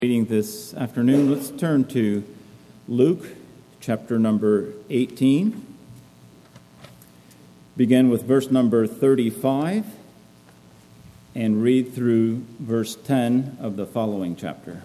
Reading this afternoon, let's turn to Luke chapter number 18. Begin with verse number 35 and read through verse 10 of the following chapter.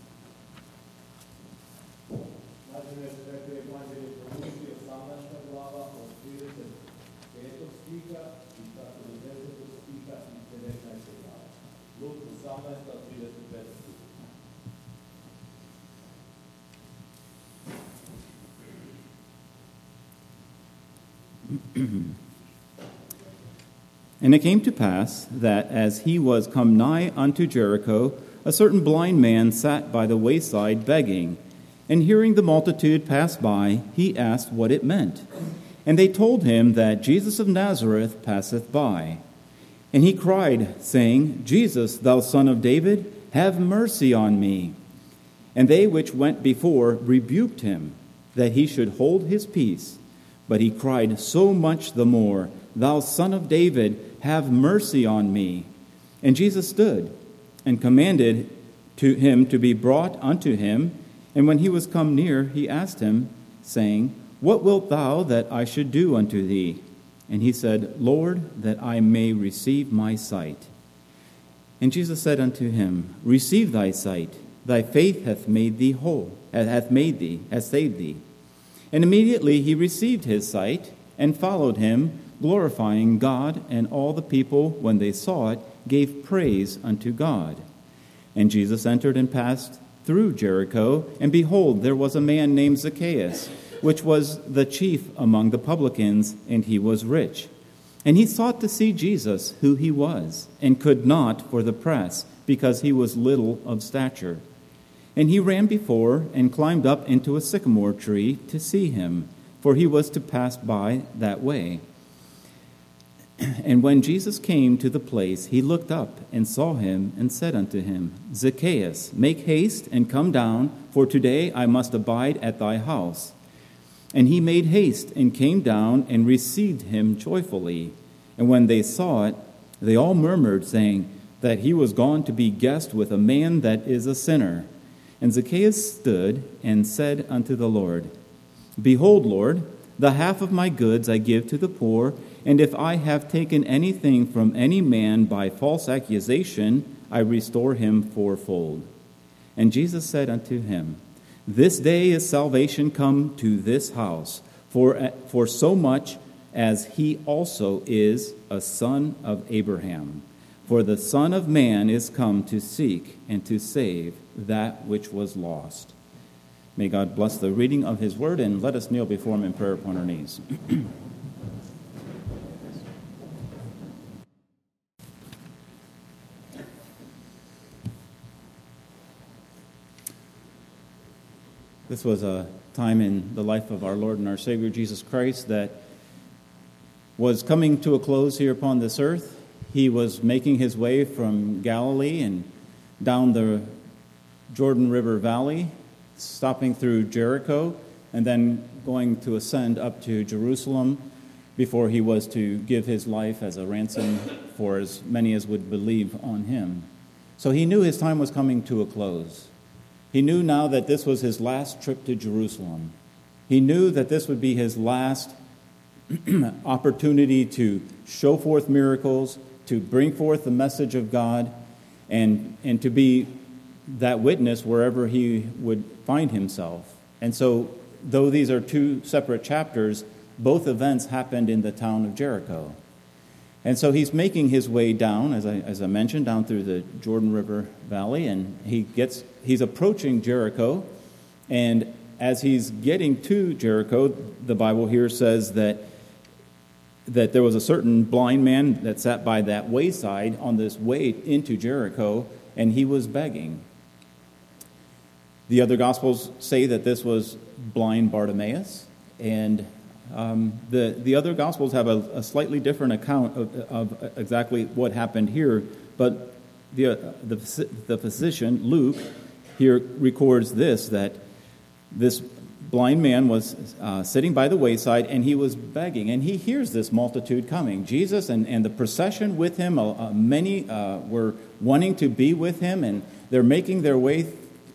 And it came to pass that as he was come nigh unto Jericho, a certain blind man sat by the wayside begging. And hearing the multitude pass by, he asked what it meant. And they told him that Jesus of Nazareth passeth by. And he cried, saying, Jesus, thou son of David, have mercy on me. And they which went before rebuked him, that he should hold his peace. But he cried so much the more, Thou son of David, have mercy on me. And Jesus stood and commanded to him to be brought unto him. And when he was come near, he asked him, saying, What wilt thou that I should do unto thee? And he said, Lord, that I may receive my sight. And Jesus said unto him, Receive thy sight. Thy faith hath made thee whole, hath saved thee. And immediately he received his sight and followed him, glorifying God, and all the people, when they saw it, gave praise unto God. And Jesus entered and passed through Jericho, and behold, there was a man named Zacchaeus, which was the chief among the publicans, and he was rich. And he sought to see Jesus, who he was, and could not for the press, because he was little of stature. And he ran before and climbed up into a sycamore tree to see him, for he was to pass by that way. And when Jesus came to the place, he looked up and saw him and said unto him, Zacchaeus, make haste and come down, for today I must abide at thy house. And he made haste and came down and received him joyfully. And when they saw it, they all murmured, saying that he was gone to be guest with a man that is a sinner. And Zacchaeus stood and said unto the Lord, Behold, Lord, the half of my goods I give to the poor, and if I have taken anything from any man by false accusation, I restore him fourfold. And Jesus said unto him, This day is salvation come to this house, for so much as he also is a son of Abraham. For the Son of Man is come to seek and to save that which was lost. May God bless the reading of his word, and let us kneel before him in prayer upon our knees. This was a time in the life of our Lord and our Savior Jesus Christ that was coming to a close here upon this earth. He was making his way from Galilee and down the Jordan River Valley, stopping through Jericho, and then going to ascend up to Jerusalem before he was to give his life as a ransom for as many as would believe on him. So he knew his time was coming to a close. He knew now that this was his last trip to Jerusalem. He knew that this would be his last opportunity to show forth miracles, to bring forth the message of God, and to be that witness wherever he would find himself. And so, though these are two separate chapters, both events happened in the town of Jericho. And so he's making his way down, as I mentioned, down through the Jordan River Valley, and he's approaching Jericho. And as he's getting to Jericho, the Bible here says that there was a certain blind man that sat by that wayside on this way into Jericho, and he was begging. The other Gospels say that this was blind Bartimaeus, and the other Gospels have a slightly different account of exactly what happened here, but the physician, Luke, here records this, that this blind man was sitting by the wayside, and he was begging, and he hears this multitude coming. Jesus and the procession with him, many were wanting to be with him, and they're making their way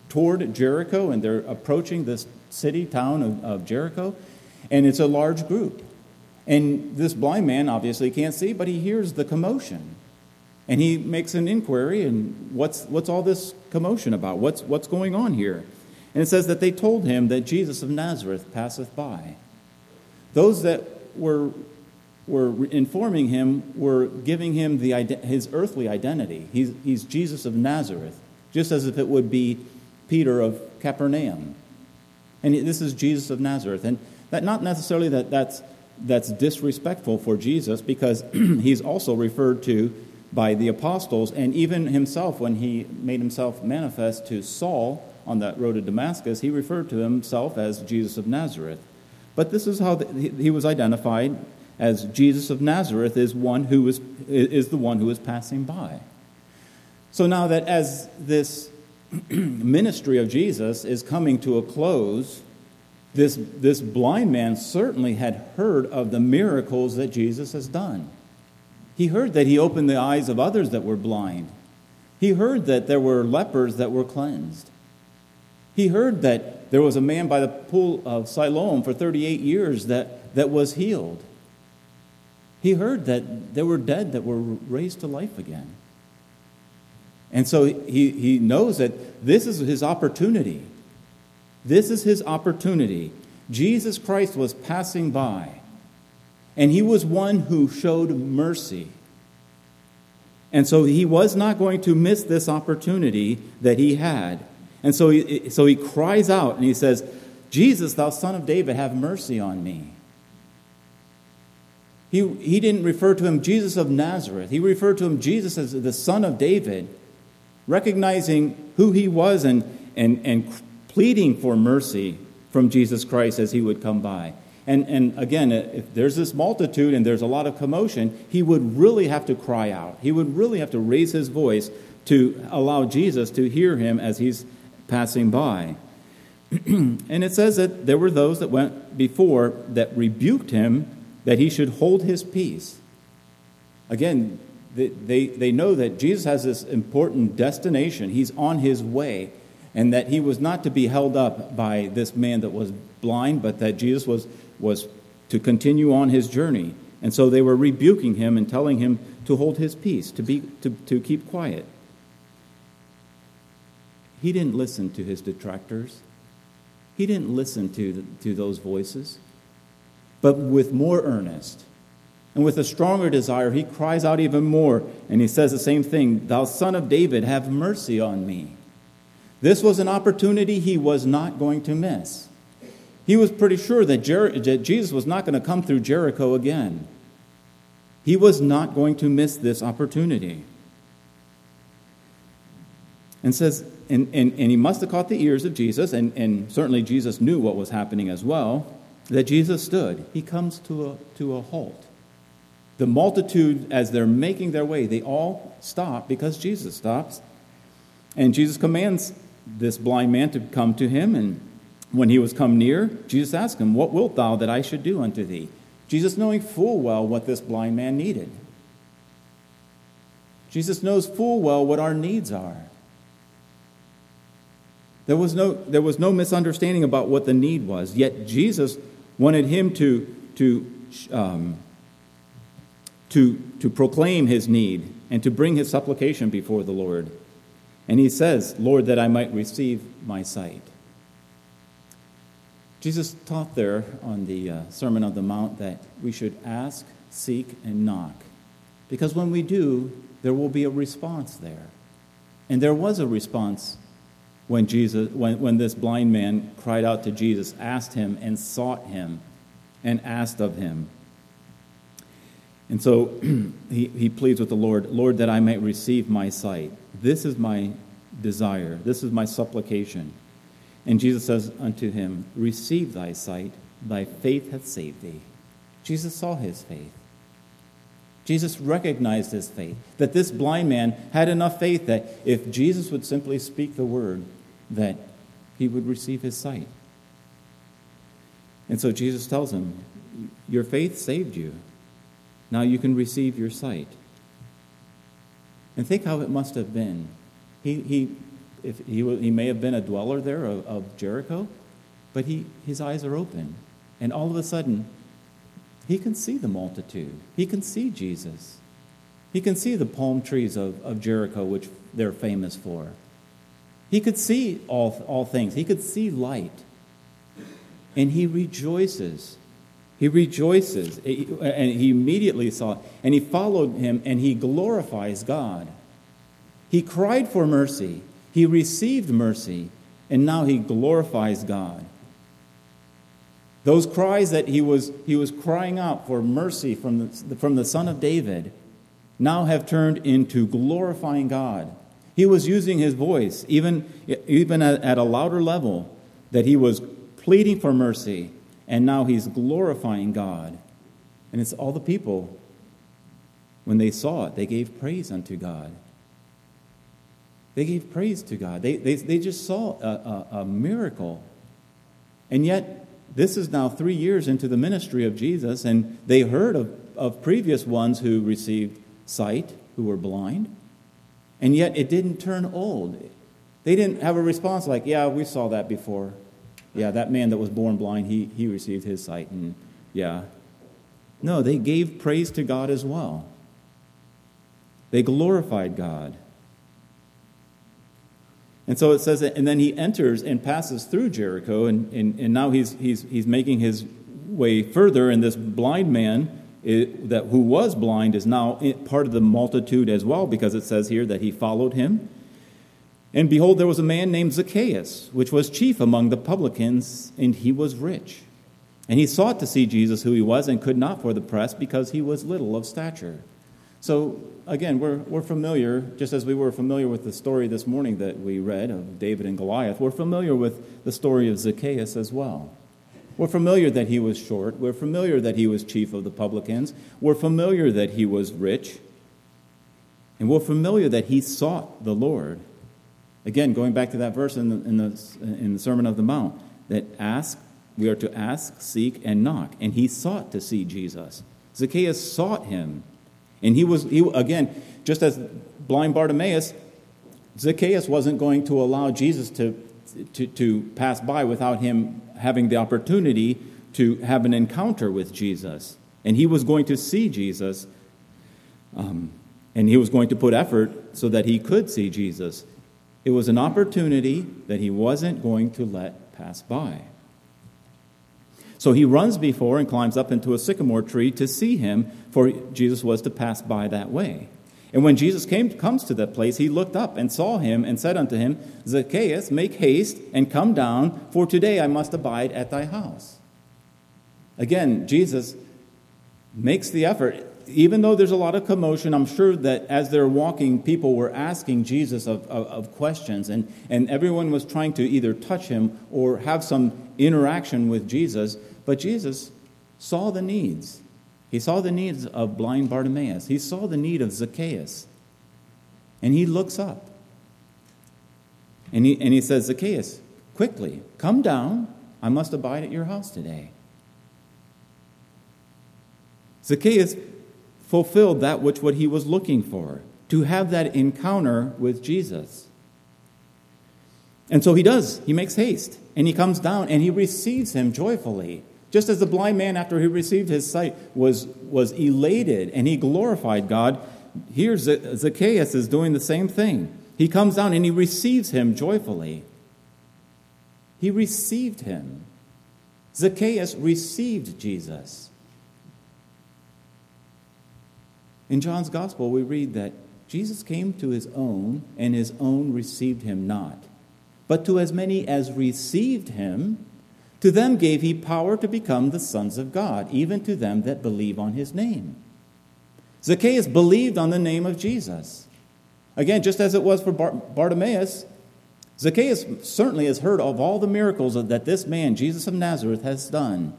toward Jericho, and they're approaching this town of Jericho, and it's a large group. And this blind man obviously can't see, but he hears the commotion. And he makes an inquiry, and what's all this commotion about? What's going on here? And it says that they told him that Jesus of Nazareth passeth by. Those that were informing him were giving him his earthly identity. He's Jesus of Nazareth, just as if it would be Peter of Capernaum. And this is Jesus of Nazareth. And that not necessarily that's disrespectful for Jesus, because he's also referred to by the apostles, and even himself when he made himself manifest to Saul on that road to Damascus, he referred to himself as Jesus of Nazareth. But this is how he was identified, as Jesus of Nazareth is the one who is passing by. So now that as this ministry of Jesus is coming to a close, this blind man certainly had heard of the miracles that Jesus has done. He heard that he opened the eyes of others that were blind. He heard that there were lepers that were cleansed. He heard that there was a man by the pool of Siloam for 38 years that was healed. He heard that there were dead that were raised to life again. And so he knows that this is his opportunity. This is his opportunity. Jesus Christ was passing by, and he was one who showed mercy. And so he was not going to miss this opportunity that he had. And so he cries out and he says, Jesus, thou son of David, have mercy on me. He didn't refer to him Jesus of Nazareth. He referred to him Jesus as the son of David, recognizing who he was and pleading for mercy from Jesus Christ as he would come by. And again, if there's this multitude and there's a lot of commotion, he would really have to cry out. He would really have to raise his voice to allow Jesus to hear him as he's passing by. And it says that there were those that went before that rebuked him that he should hold his peace. Again, they know that Jesus has this important destination. He's on his way, and that he was not to be held up by this man that was blind, but that Jesus was to continue on his journey. And so they were rebuking him and telling him to hold his peace, to keep quiet. He didn't listen to his detractors. He didn't listen to those voices. But with more earnest and with a stronger desire, he cries out even more, and he says the same thing, thou son of David, have mercy on me. This was an opportunity he was not going to miss. He was pretty sure that Jesus was not going to come through Jericho again. He was not going to miss this opportunity. And says, and he must have caught the ears of Jesus, and certainly Jesus knew what was happening as well, that Jesus stood. He comes to a halt. The multitude, as they're making their way, they all stop because Jesus stops. And Jesus commands this blind man to come to him, and when he was come near, Jesus asked him, what wilt thou that I should do unto thee? Jesus knowing full well what this blind man needed. Jesus knows full well what our needs are. There was no misunderstanding about what the need was, yet Jesus wanted him to proclaim his need and to bring his supplication before the Lord. And he says, Lord, that I might receive my sight. Jesus taught there on the Sermon on the Mount that we should ask, seek, and knock. Because when we do, there will be a response there. And there was a response when this blind man cried out to Jesus, asked him and sought him and asked of him. And so he pleads with the Lord, Lord, that I might receive my sight. This is my desire. This is my supplication. And Jesus says unto him, receive thy sight. Thy faith hath saved thee. Jesus saw his faith. Jesus recognized his faith, that this blind man had enough faith that if Jesus would simply speak the word, that he would receive his sight. And so Jesus tells him, your faith saved you. Now you can receive your sight. And think how it must have been. He if he may have been a dweller there of Jericho, but his eyes are open. And all of a sudden, he can see the multitude. He can see Jesus. He can see the palm trees of Jericho, which they're famous for. He could see all things. He could see light. And he rejoices. He rejoices. And he immediately saw, and he followed him, and he glorifies God. He cried for mercy. He received mercy, and now he glorifies God. Those cries that he was crying out for mercy from the Son of David now have turned into glorifying God. He was using his voice, even at a louder level, that he was pleading for mercy, and now he's glorifying God. And it's all the people, when they saw it, they gave praise unto God. They gave praise to God. They just saw a miracle. And yet, this is now 3 years into the ministry of Jesus, and they heard of previous ones who received sight, who were blind, and yet it didn't turn old. They didn't have a response like, yeah, we saw that before. Yeah, that man that was born blind, he received his sight, and yeah. No, they gave praise to God as well. They glorified God. And so it says that, and then he enters and passes through Jericho, and now he's making his way further, and this blind man who was blind is now part of the multitude as well, because it says here that he followed him. And behold, there was a man named Zacchaeus, which was chief among the publicans, and he was rich. And he sought to see Jesus, who he was, and could not for the press, because he was little of stature. So, again, we're familiar, just as we were familiar with the story this morning that we read of David and Goliath, we're familiar with the story of Zacchaeus as well. We're familiar that he was short. We're familiar that he was chief of the publicans. We're familiar that he was rich. And we're familiar that he sought the Lord. Again, going back to that verse in the Sermon on the Mount, that we are to ask, seek, and knock. And he sought to see Jesus. Zacchaeus sought him. And he again, just as blind Bartimaeus, Zacchaeus wasn't going to allow Jesus to pass by without him having the opportunity to have an encounter with Jesus. And he was going to see Jesus, and he was going to put effort so that he could see Jesus. It was an opportunity that he wasn't going to let pass by. So he runs before and climbs up into a sycamore tree to see him, for Jesus was to pass by that way. And when Jesus comes to that place, he looked up and saw him and said unto him, Zacchaeus, make haste and come down, for today I must abide at thy house. Again, Jesus makes the effort. Even though there's a lot of commotion, I'm sure that as they're walking, people were asking Jesus of questions, and everyone was trying to either touch him or have some interaction with Jesus. But Jesus saw the needs. He saw the needs of blind Bartimaeus. He saw the need of Zacchaeus. And he looks up. And he says, Zacchaeus, quickly, come down. I must abide at your house today. Zacchaeus fulfilled that what he was looking for, to have that encounter with Jesus. And so he does. He makes haste, and he comes down, and he receives him joyfully. Just as the blind man, after he received his sight, was elated, and he glorified God, here Zacchaeus is doing the same thing. He comes down, and he receives him joyfully. He received him. Zacchaeus received Jesus. In John's Gospel, we read that Jesus came to his own, and his own received him not. But to as many as received him, to them gave he power to become the sons of God, even to them that believe on his name. Zacchaeus believed on the name of Jesus. Again, just as it was for Bartimaeus, Zacchaeus certainly has heard of all the miracles that this man, Jesus of Nazareth, has done.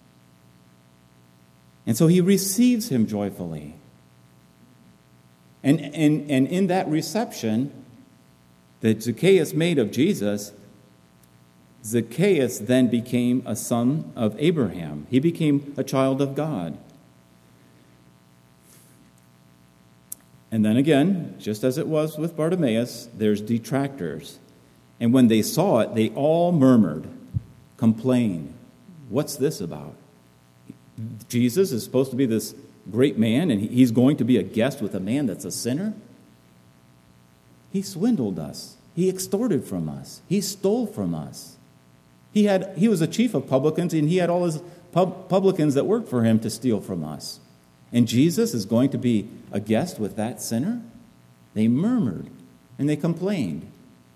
And so he receives him joyfully. And in that reception that Zacchaeus made of Jesus, Zacchaeus then became a son of Abraham. He became a child of God. And then again, just as it was with Bartimaeus, there's detractors. And when they saw it, they all murmured, complained. What's this about? Jesus is supposed to be this great man, and he's going to be a guest with a man that's a sinner? He swindled us. He extorted from us. He stole from us. He was a chief of publicans, and he had all his publicans that worked for him to steal from us. And Jesus is going to be a guest with that sinner? They murmured, and they complained.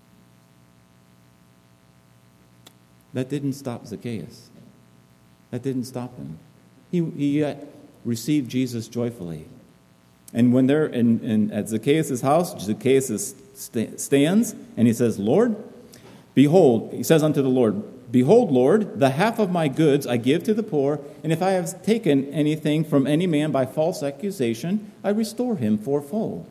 That didn't stop Zacchaeus. That didn't stop him. He yet received Jesus joyfully. And when they're at Zacchaeus' house, Zacchaeus stands and he says, Lord, behold, he says unto the Lord, behold, Lord, the half of my goods I give to the poor, and if I have taken anything from any man by false accusation, I restore him fourfold.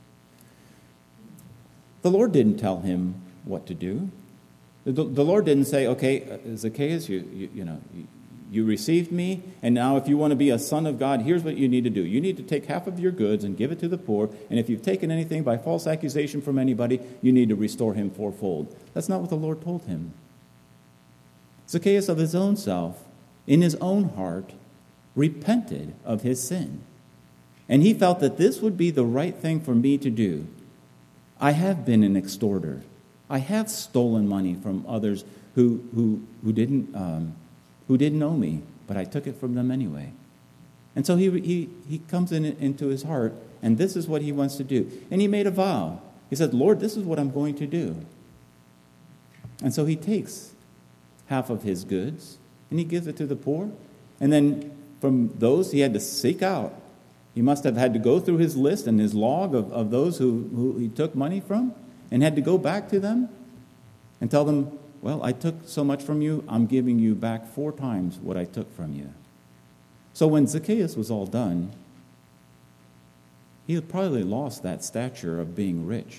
The Lord didn't tell him what to do. The Lord didn't say, okay, Zacchaeus, you received me, and now if you want to be a son of God, here's what you need to do. You need to take half of your goods and give it to the poor, and if you've taken anything by false accusation from anybody, you need to restore him fourfold. That's not what the Lord told him. Zacchaeus of his own self, in his own heart, repented of his sin. And he felt that this would be the right thing for me to do. I have been an extorter. I have stolen money from others who didn't know me, but I took it from them anyway. And so he comes into his heart, and this is what he wants to do. And he made a vow. He said, Lord, this is what I'm going to do. And so he takes half of his goods, and he gives it to the poor. And then from those he had to seek out. He must have had to go through his list and his log of those who he took money from, and had to go back to them and tell them, well, I took so much from you, I'm giving you back 4 times what I took from you. So when Zacchaeus was all done, he had probably lost that stature of being rich.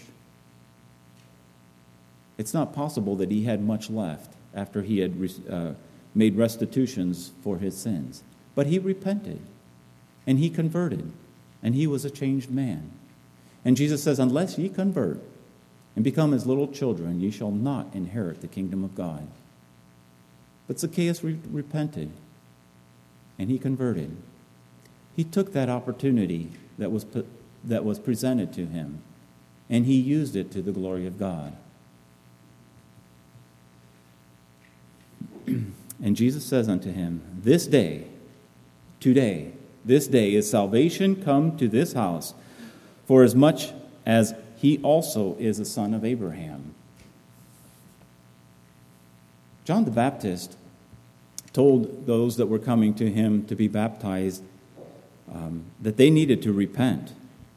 It's not possible that he had much left after he had made restitutions for his sins. But he repented, and he converted, and he was a changed man. And Jesus says, unless ye convert and become as little children, ye shall not inherit the kingdom of God. But Zacchaeus repented, and he converted. He took that opportunity that was presented to him, and he used it to the glory of God. And Jesus says unto him, this day is salvation come to this house, for as much as he also is a son of Abraham. John the Baptist told those that were coming to him to be baptized that they needed to repent.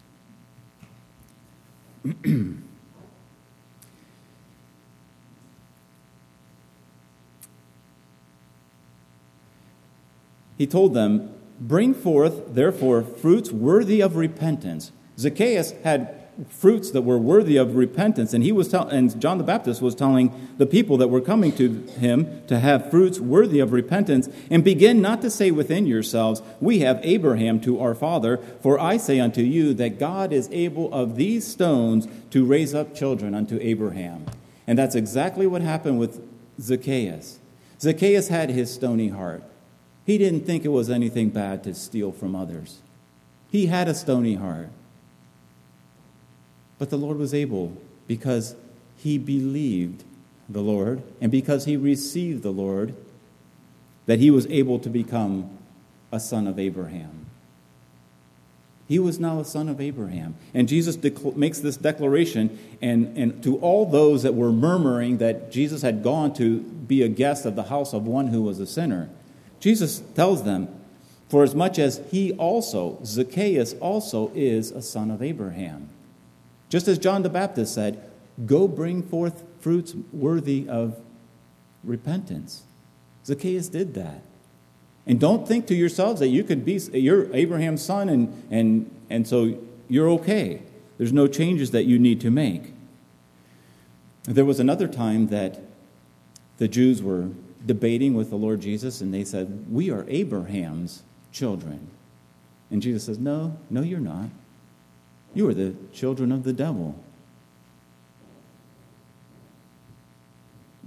He told them, bring forth, therefore, fruits worthy of repentance. Zacchaeus had fruits that were worthy of repentance, and and John the Baptist was telling the people that were coming to him to have fruits worthy of repentance, and begin not to say within yourselves, we have Abraham to our father, for I say unto you that God is able of these stones to raise up children unto Abraham. And that's exactly what happened with Zacchaeus. Zacchaeus had his stony heart. He didn't think it was anything bad to steal from others. He had a stony heart. But the Lord was able, because he believed the Lord, and because he received the Lord, that he was able to become a son of Abraham. He was now a son of Abraham. And Jesus makes this declaration, and to all those that were murmuring that Jesus had gone to be a guest of the house of one who was a sinner, Jesus tells them, for as much as he also, Zacchaeus also, is a son of Abraham. Just as John the Baptist said, go bring forth fruits worthy of repentance. Zacchaeus did that. And don't think to yourselves that you're Abraham's son and so you're okay. There's no changes that you need to make. There was another time that the Jews were debating with the Lord Jesus, and they said, we are Abraham's children. And Jesus says, no, you're not. You are the children of the devil.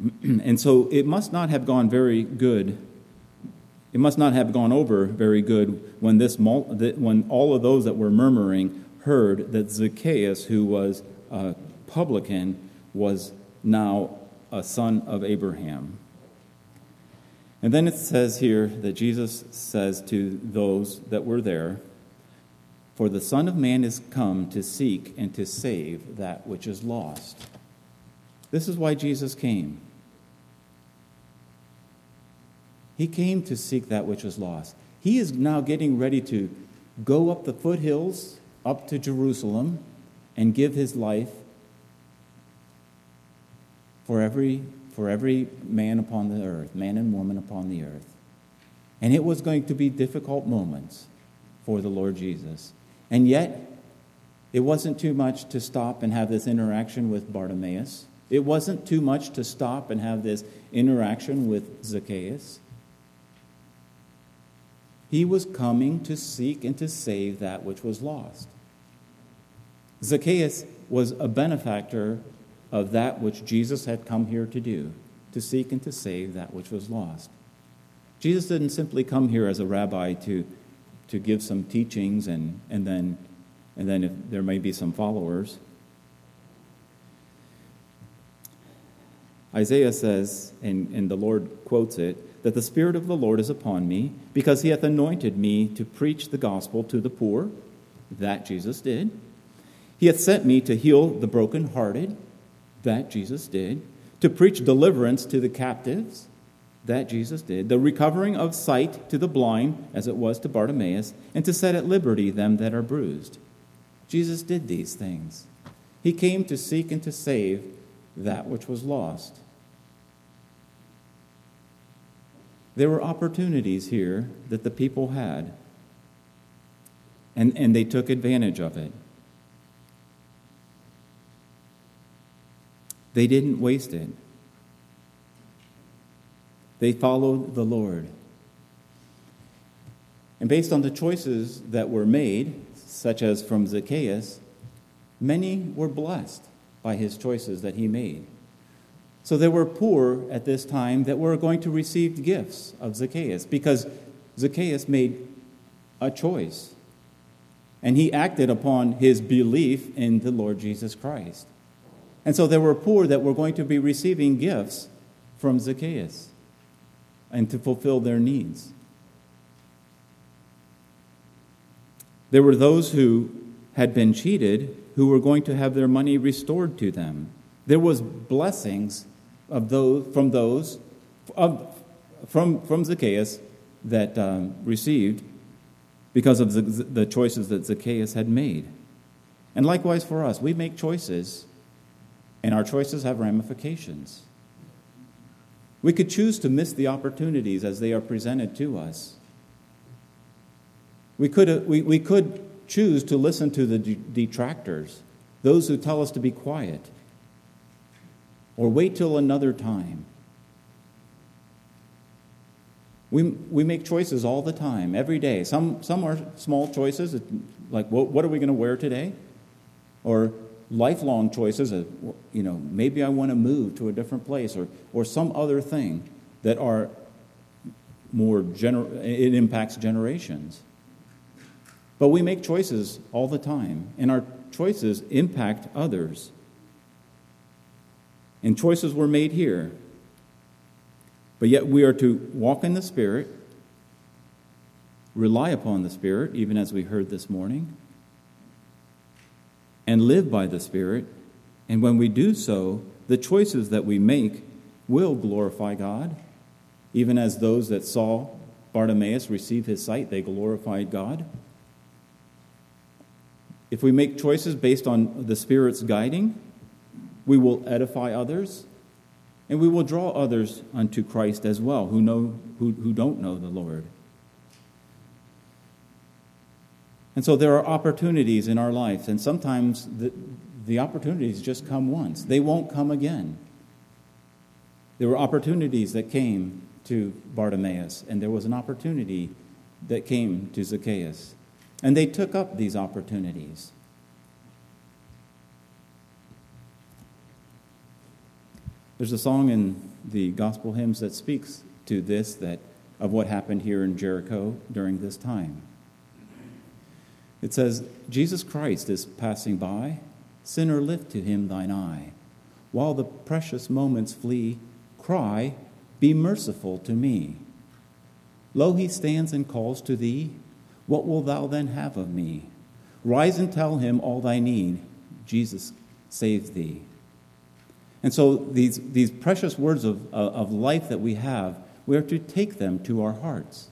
And so it must not have gone very good. It must not have gone over very good when when all of those that were murmuring heard that Zacchaeus, who was a publican, was now a son of Abraham. And then it says here that Jesus says to those that were there, "For the Son of Man is come to seek and to save that which is lost." This is why Jesus came. He came to seek that which was lost. He is now getting ready to go up the foothills, up to Jerusalem, and give his life for every man upon the earth, man and woman upon the earth. And it was going to be difficult moments for the Lord Jesus. And yet, it wasn't too much to stop and have this interaction with Bartimaeus. It wasn't too much to stop and have this interaction with Zacchaeus. He was coming to seek and to save that which was lost. Zacchaeus was a benefactor of that which Jesus had come here to do, to seek and to save that which was lost. Jesus didn't simply come here as a rabbi to give some teachings and then if there may be some followers. Isaiah says, and the Lord quotes it, that the Spirit of the Lord is upon me, because he hath anointed me to preach the gospel to the poor. That Jesus did. He hath sent me to heal the brokenhearted. That Jesus did. To preach deliverance to the captives. That Jesus did. The recovering of sight to the blind, as it was to Bartimaeus, and to set at liberty them that are bruised. Jesus did these things. He came to seek and to save that which was lost. There were opportunities here that the people had, and they took advantage of it. They didn't waste it. They followed the Lord. And based on the choices that were made, such as from Zacchaeus, many were blessed by his choices that he made. So there were poor at this time that were going to receive gifts of Zacchaeus because Zacchaeus made a choice. And he acted upon his belief in the Lord Jesus Christ. And so there were poor that were going to be receiving gifts from Zacchaeus and to fulfill their needs. There were those who had been cheated who were going to have their money restored to them. There was blessings from Zacchaeus that received because of the choices that Zacchaeus had made. And likewise for us, we make choices, and our choices have ramifications. We could choose to miss the opportunities as they are presented to us. We could choose to listen to the detractors, those who tell us to be quiet, or wait till another time. We make choices all the time, every day. Some are small choices, like what are we going to wear today? Or lifelong choices, maybe I want to move to a different place, or some other thing that are it impacts generations. But we make choices all the time, and our choices impact others. And choices were made here. But yet we are to walk in the Spirit, rely upon the Spirit, even as we heard this morning, and live by the Spirit. And when we do so, the choices that we make will glorify God. Even as those that saw Bartimaeus receive his sight, they glorified God. If we make choices based on the Spirit's guiding, we will edify others, and we will draw others unto Christ as well, who don't know the Lord. And so there are opportunities in our life, and sometimes the opportunities just come once. They won't come again. There were opportunities that came to Bartimaeus, and there was an opportunity that came to Zacchaeus. And they took up these opportunities. There's a song in the gospel hymns that speaks to this, that of what happened here in Jericho during this time. It says, Jesus Christ is passing by, sinner, lift to him thine eye. While the precious moments flee, cry, be merciful to me. Lo, he stands and calls to thee, what wilt thou then have of me? Rise and tell him all thy need, Jesus saves thee. And so these precious words of life that we have, we are to take them to our hearts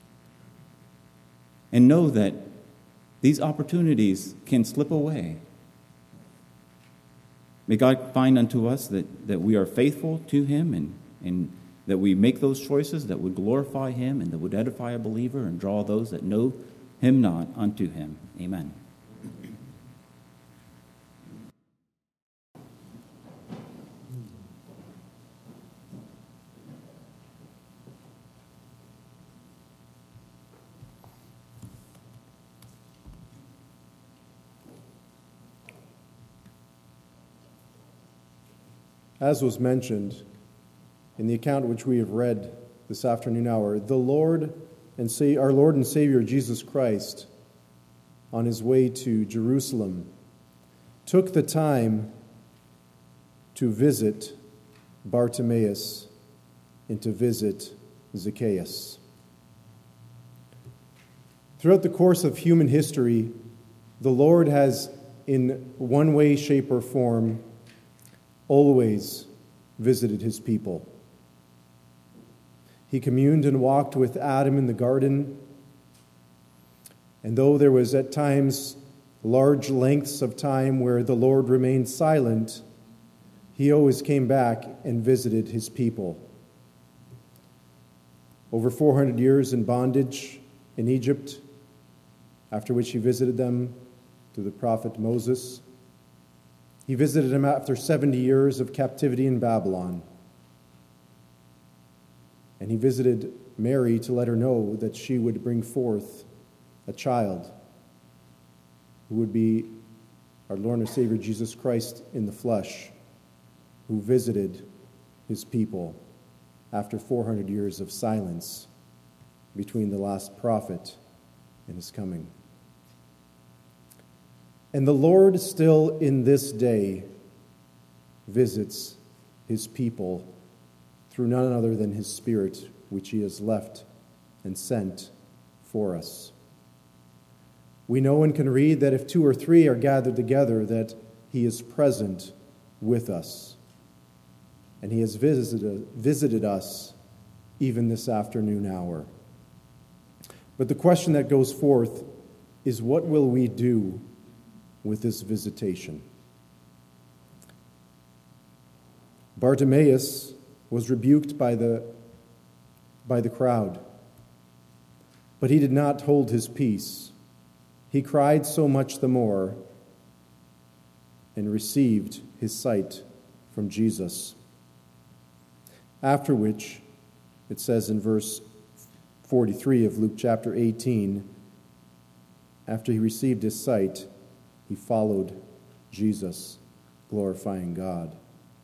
and know that these opportunities can slip away. May God find unto us that we are faithful to him and that we make those choices that would glorify him and that would edify a believer and draw those that know him not unto him. Amen. As was mentioned in the account which we have read this afternoon hour, our Lord and Savior Jesus Christ, on his way to Jerusalem, took the time to visit Bartimaeus and to visit Zacchaeus. Throughout the course of human history, the Lord has, in one way, shape, or form, always visited his people. He communed and walked with Adam in the garden, and though there was at times large lengths of time where the Lord remained silent, he always came back and visited his people. Over 400 years in bondage in Egypt, after which he visited them through the prophet Moses. He visited him after 70 years of captivity in Babylon. And he visited Mary to let her know that she would bring forth a child who would be our Lord and Savior Jesus Christ in the flesh, who visited his people after 400 years of silence between the last prophet and his coming. And the Lord still in this day visits his people through none other than his Spirit, which he has left and sent for us. We know and can read that if 2 or 3 are gathered together, that he is present with us. And he has visited us even this afternoon hour. But the question that goes forth is, what will we do with this visitation? Bartimaeus was rebuked by the crowd, but he did not hold his peace. He cried so much the more and received his sight from Jesus. After which, it says in verse 43 of Luke chapter 18, after he received his sight, he followed Jesus, glorifying God.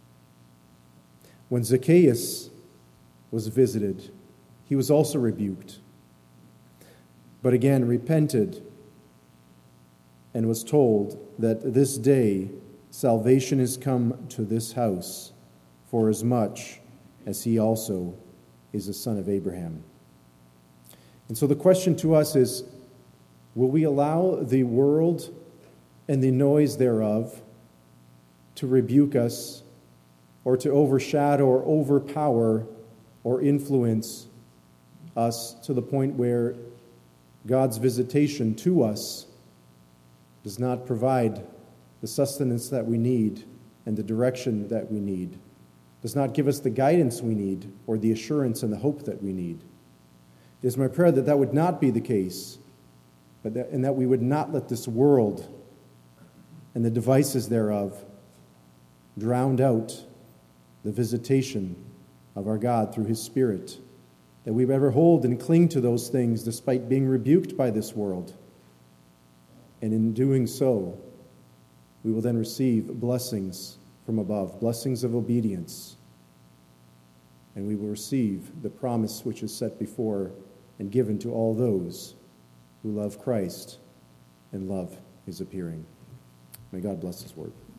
When Zacchaeus was visited, he was also rebuked, but again repented and was told that this day salvation is come to this house, for as much as he also is a son of Abraham. And so the question to us is, will we allow the world and the noise thereof to rebuke us, or to overshadow or overpower or influence us to the point where God's visitation to us does not provide the sustenance that we need and the direction that we need, does not give us the guidance we need or the assurance and the hope that we need? It is my prayer that that would not be the case, and that we would not let this world and the devices thereof drown out the visitation of our God through his Spirit, that we ever hold and cling to those things despite being rebuked by this world. And in doing so, we will then receive blessings from above, blessings of obedience, and we will receive the promise which is set before and given to all those who love Christ and love his appearing. May God bless his word.